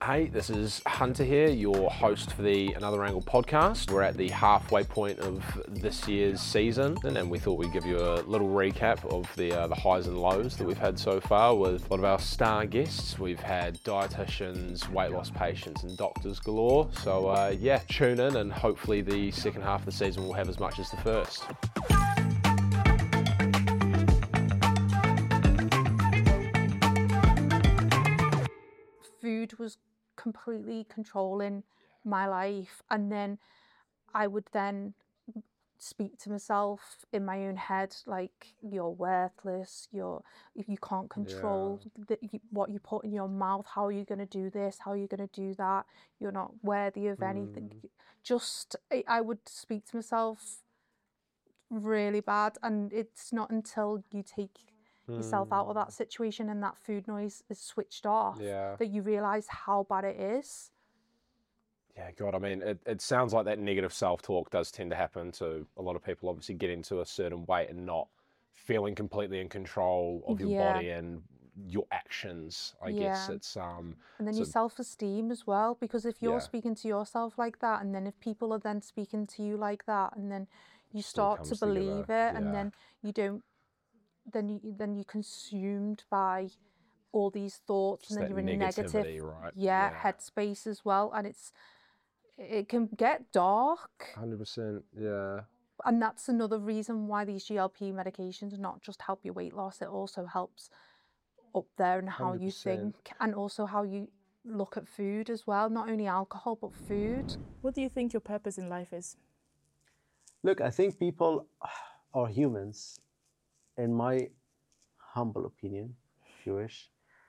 Hey, this is Hunter here, your host for the Another Angle podcast. We're at the halfway point of this year's season, and we thought we'd give you a little recap of the highs and lows that we've had so far with a lot of our star guests. We've had dietitians, weight loss patients, and doctors galore. So tune in, and hopefully the second half of the season will have as much as the first. Food was completely controlling my life, and then I would then speak to myself in my own head like, you're worthless, if you can't control what you put in your mouth, how are you going to do this, how are you going to do that, you're not worthy of anything. I would speak to myself really bad, and it's not until you take yourself out of that situation and that food noise is switched off that you realise how bad it is. Yeah, God, I mean, it sounds like that negative self-talk does tend to happen to a lot of people, obviously getting to a certain weight and not feeling completely in control of your body and your actions, I guess. It's and then your self-esteem as well, because if you're speaking to yourself like that, and then if people are then speaking to you like that, and then you start to believe it, and then you don't, then you're consumed by all these thoughts, just and then you're in a negative right? headspace as well, and it can get dark. 100%, yeah. And that's another reason why these GLP medications not just help your weight loss, it also helps up there in how 100%. you think, and also how you look at food as well, not only alcohol but food. What do you think your purpose in life is? Look, I think people are humans, in my humble opinion, if you wish,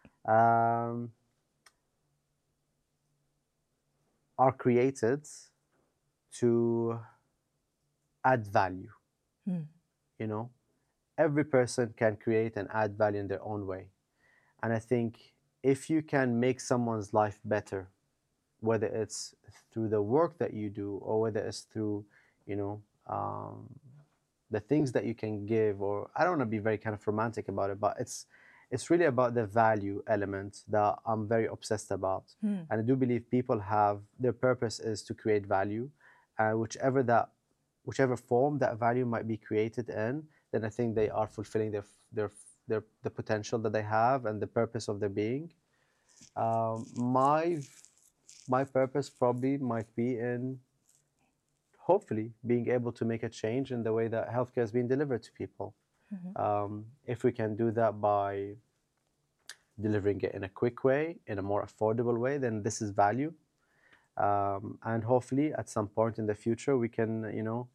are created to add value. You know, every person can create and add value in their own way. And I think if you can make someone's life better, whether it's through the work that you do or whether it's through, the things that you can give, or I don't want to be very kind of romantic about it, but it's really about the value element that I'm very obsessed about. And I do believe people have, their purpose is to create value, whichever form that value might be created in, then I think they are fulfilling the potential that they have and the purpose of their being. My purpose probably might be in hopefully being able to make a change in the way that healthcare is being delivered to people. If we can do that by delivering it in a quick way, in a more affordable way, then this is value. And hopefully at some point in the future, we can,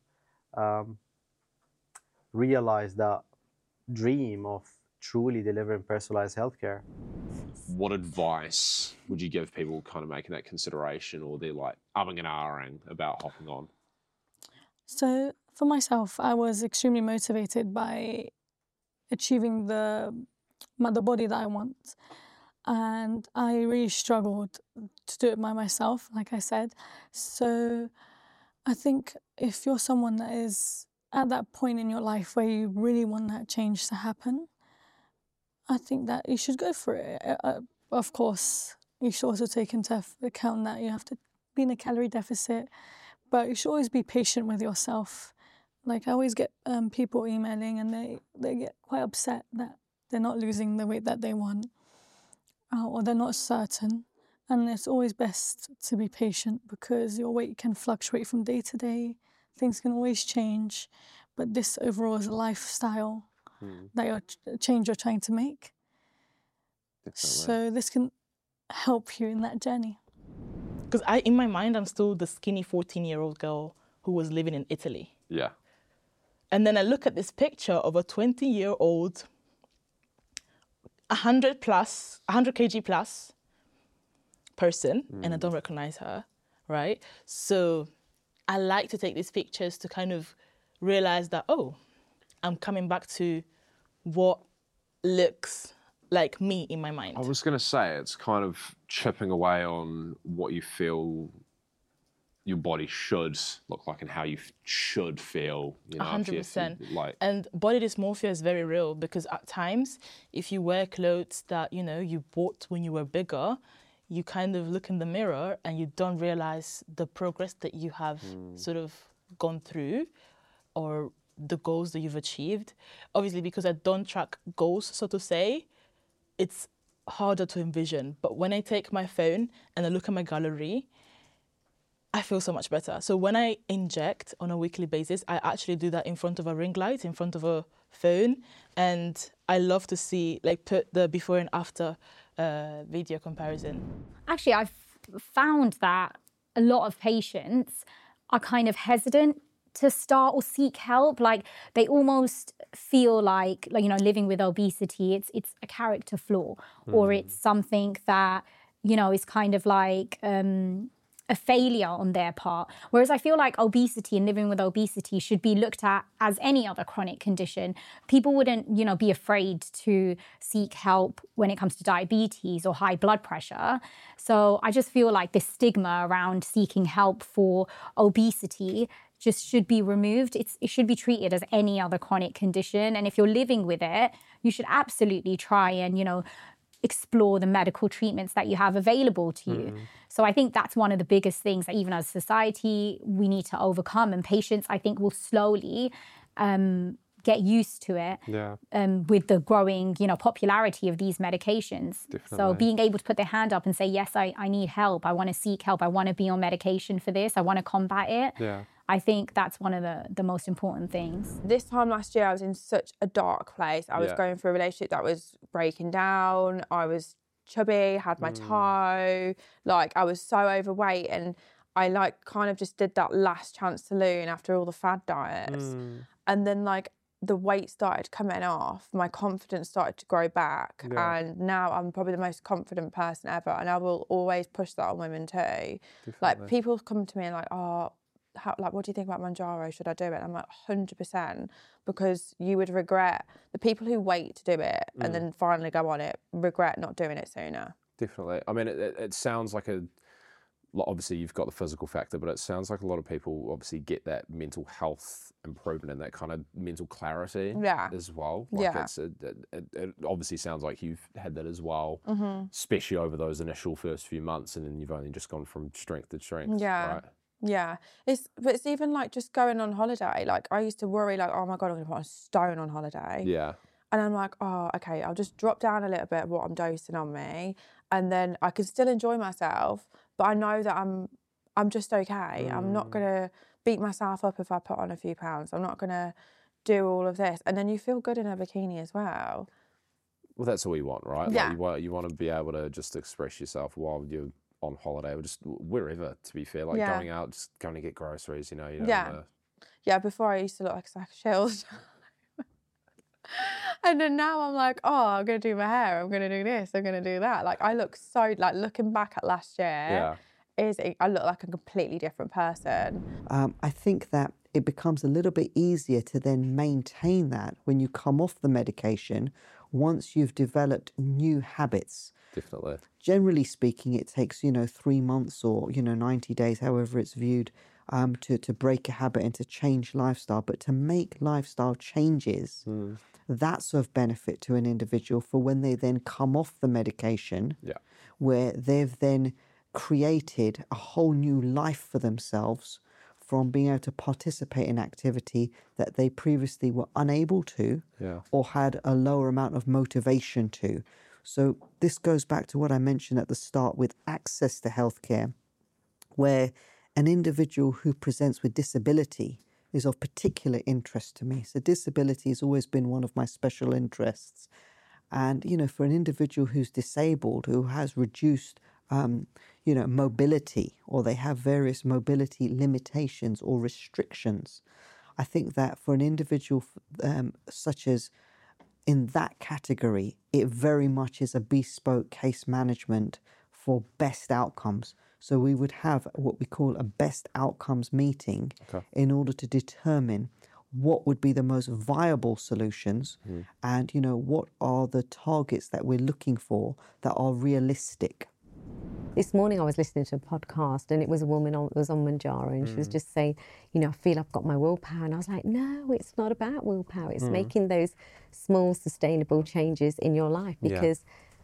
realize that dream of truly delivering personalized healthcare. What advice would you give people kind of making that consideration, or they're like umming and ahhing about hopping on? So for myself, I was extremely motivated by achieving the body that I want. And I really struggled to do it by myself, like I said. So I think if you're someone that is at that point in your life where you really want that change to happen, I think that you should go for it. Of course, you should also take into account that you have to be in a calorie deficit, but you should always be patient with yourself. Like I always get people emailing and they get quite upset that they're not losing the weight that they want, or they're not certain. And it's always best to be patient, because your weight can fluctuate from day to day. Things can always change, but this overall is a lifestyle that change you're trying to make. Definitely. So this can help you in that journey. Because in my mind, I'm still the skinny 14-year-old girl who was living in Italy. Yeah. And then I look at this picture of a 20-year-old, 100 kg plus person, and I don't recognize her, right? So I like to take these pictures to kind of realize that, I'm coming back to what looks like me in my mind. I was going to say, it's kind of chipping away on what you feel your body should look like and how you should feel. 100%. And body dysmorphia is very real, because at times, if you wear clothes that, you bought when you were bigger, you kind of look in the mirror and you don't realize the progress that you have sort of gone through or the goals that you've achieved. Obviously, because I don't track goals, so to say, it's harder to envision. But when I take my phone and I look at my gallery, I feel so much better. So when I inject on a weekly basis, I actually do that in front of a ring light, in front of a phone. And I love to see, like, put the before and after video comparison. Actually, I've found that a lot of patients are kind of hesitant to start or seek help. Like, they almost feel like living with obesity, it's a character flaw, or it's something that, is kind of like a failure on their part. Whereas I feel like obesity and living with obesity should be looked at as any other chronic condition. People wouldn't, be afraid to seek help when it comes to diabetes or high blood pressure. So I just feel like this stigma around seeking help for obesity just should be removed. It should be treated as any other chronic condition. And if you're living with it, you should absolutely try and, explore the medical treatments that you have available to you. So I think that's one of the biggest things that even as a society we need to overcome. And patients, I think, will slowly get used to it with the growing, popularity of these medications. Definitely. So being able to put their hand up and say, yes, I need help. I want to seek help. I want to be on medication for this. I want to combat it. Yeah. I think that's one of the most important things. This time last year, I was in such a dark place. I was going through a relationship that was breaking down. I was chubby, had my toe, like I was so overweight, and I kind of just did that last chance saloon after all the fad diets. And then the weight started coming off, my confidence started to grow back, and now I'm probably the most confident person ever, and I will always push that on women too. Definitely. Like, people come to me and what do you think about Mounjaro? Should I do it? I'm like, 100%, because you would regret, the people who wait to do it and then finally go on it, regret not doing it sooner. Definitely. I mean, it sounds like obviously you've got the physical factor, but it sounds like a lot of people obviously get that mental health improvement and that kind of mental clarity as well. It obviously sounds like you've had that as well, especially over those initial first few months, and then you've only just gone from strength to strength, right? Yeah, it's even just going on holiday. Like, I used to worry, oh my God, I'm gonna put on a stone on holiday. Yeah. And I'm like, oh, okay, I'll just drop down a little bit of what I'm dosing on me, and then I can still enjoy myself, but I know that I'm just okay. I'm not gonna beat myself up if I put on a few pounds. I'm not gonna do all of this. And then you feel good in a bikini as well. Well, that's all you want, right? Yeah. Like, you want to be able to just express yourself while you're on holiday, or just wherever, to be fair, going out, just going to get groceries, you don't Yeah, before I used to look like a sack of shells. And then now I'm like, oh, I'm going to do my hair, I'm going to do this, I'm going to do that. Like, I look so, looking back at last year, I look like a completely different person. I think that it becomes a little bit easier to then maintain that when you come off the medication, once you've developed new habits. Definitely. Generally speaking, it takes, 3 months or, 90 days, however it's viewed, to break a habit and to change lifestyle. But to make lifestyle changes, that's of benefit to an individual for when they then come off the medication, where they've then created a whole new life for themselves from being able to participate in activity that they previously were unable to or had a lower amount of motivation to. So this goes back to what I mentioned at the start with access to healthcare, where an individual who presents with disability is of particular interest to me. So disability has always been one of my special interests. And, for an individual who's disabled, who has reduced mobility, or they have various mobility limitations or restrictions, I think that for an individual such as in that category, it very much is a bespoke case management for best outcomes. So we would have what we call a best outcomes meeting in order to determine what would be the most viable solutions and, what are the targets that we're looking for that are realistic. This morning I was listening to a podcast, and it was a woman who was on Mounjaro, and she was just saying, I feel I've got my willpower. And I was like, no, it's not about willpower. It's making those small, sustainable changes in your life, because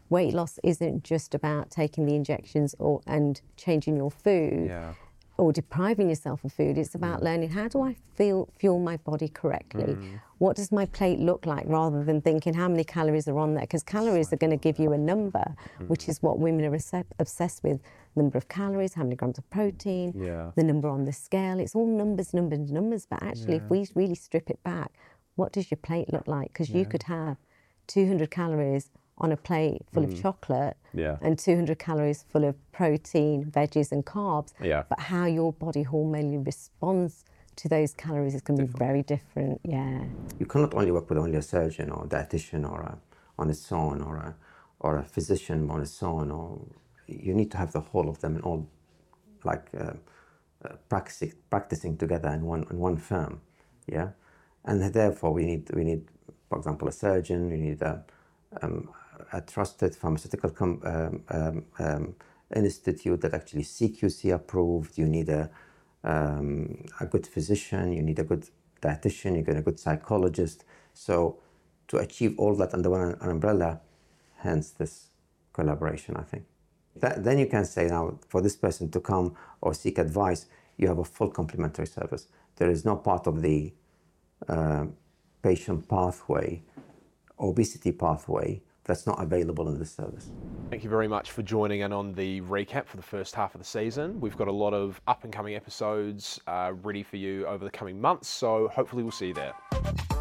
weight loss isn't just about taking the injections and changing your food. Yeah. Or depriving yourself of food. It's about learning, how do I fuel my body correctly? What does my plate look like, rather than thinking how many calories are on there? Because calories are going to give you a number, which is what women are obsessed with. Number of calories, how many grams of protein, the number on the scale. It's all numbers. But actually, if we really strip it back, what does your plate look like? Because you could have 200 calories on a plate full of chocolate and 200 calories full of protein, veggies and carbs. But how your body hormonally responds to those calories is going to be very different. You cannot only work with only a surgeon or a dietitian or on its own, or a physician on its own, or you need to have the whole of them and all practicing together in one firm. And therefore we need, for example, a surgeon. We need a trusted pharmaceutical institute that actually CQC approved. You need a good physician. You need a good dietitian. You need a good psychologist. So to achieve all that under one umbrella, hence this collaboration, I think. Then you can say, now for this person to come or seek advice, you have a full complementary service. There is no part of the patient pathway, obesity pathway, that's not available in this service. Thank you very much for joining in on the recap for the first half of the season. We've got a lot of up and coming episodes ready for you over the coming months, so hopefully we'll see you there.